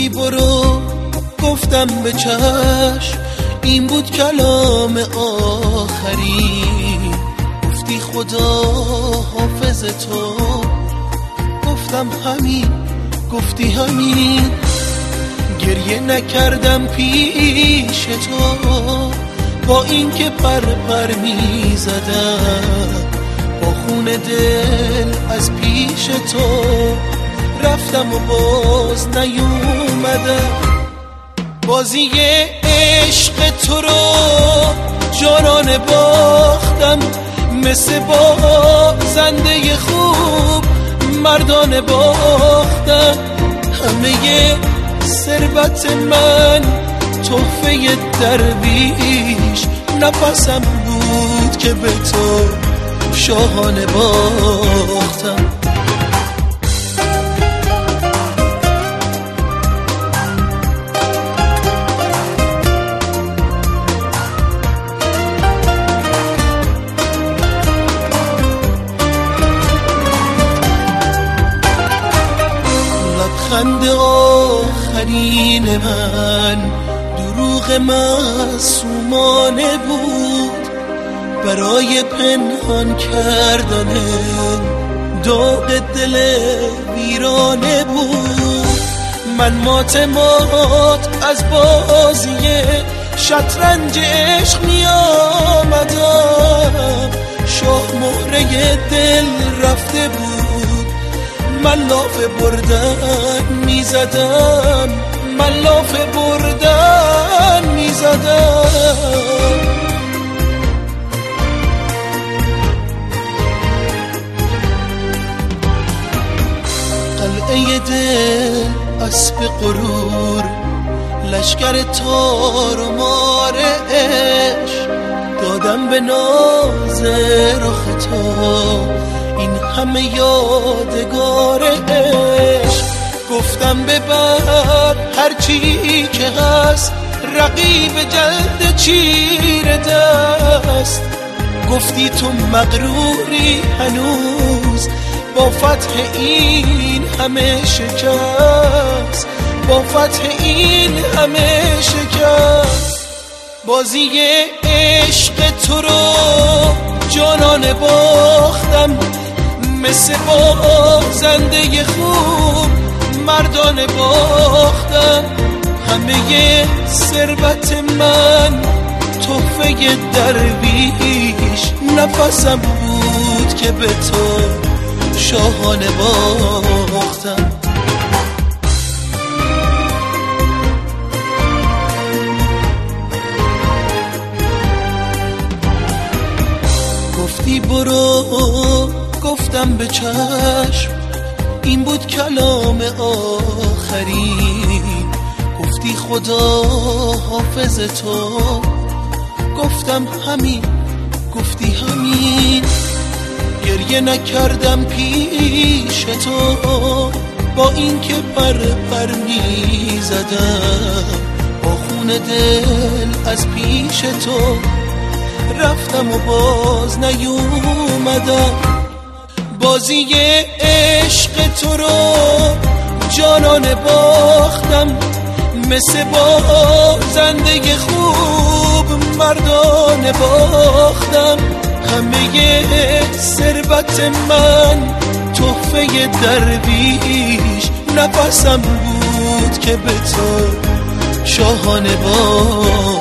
گفتی برو، گفتم به چشم، این بود کلام آخری. گفتی خدا حافظ تو، گفتم همین، گفتی همین. گریه نکردم پیش تو، با این که پر می زدم، با خون دل از پیش تو رفتم و باز نیومدم. بازی عشق تو رو جانانه باختم، مثل بازنده خوب مردانه باختم. همه ثروت من تحفه درویش، نفسم بود که به تو شاهانه باختم. لبخند آخرین من دروغ معصومانه بود، برای پنهان کردن داغ دل ویرانه بود. من مات از بازی شطرنج عشق می آمدم، شاه مهره دل رفته بود، من لاف بردن می زدم، من لاف بردن می زدم. قلعه دل اسب غرور، لشکر تار و مار عشق، دادم به ناز رخ تو این همه یادگار عشق. گفتم ببر هرچی که هست، رقیب جلد چیر دست. گفتی تو مغروری هنوز، با فتح این همه شکست، با فتح این همه شکست. بازی عشق تو رو جانانه باختم، مثل بازنده خوب مردانه باختم. همه ثروت من تحفه درویش، نفسم بود که به تو شاهانه باختم. گفتی برو، گفتم به چشم، این بود کلام آخری. گفتی خدا حافظ تو، گفتم همین، گفتی همین. گریه نکردم پیش تو، با این که پر می زدم، با خون دل از پیش تو رفتم و باز نیومدم. بازی عشق تو رو جانانه باختم، مثل بازنده خوب مردانه باختم. همه ثروت من تحفه درویش، نفسم بود که به تو شاهانه باختم.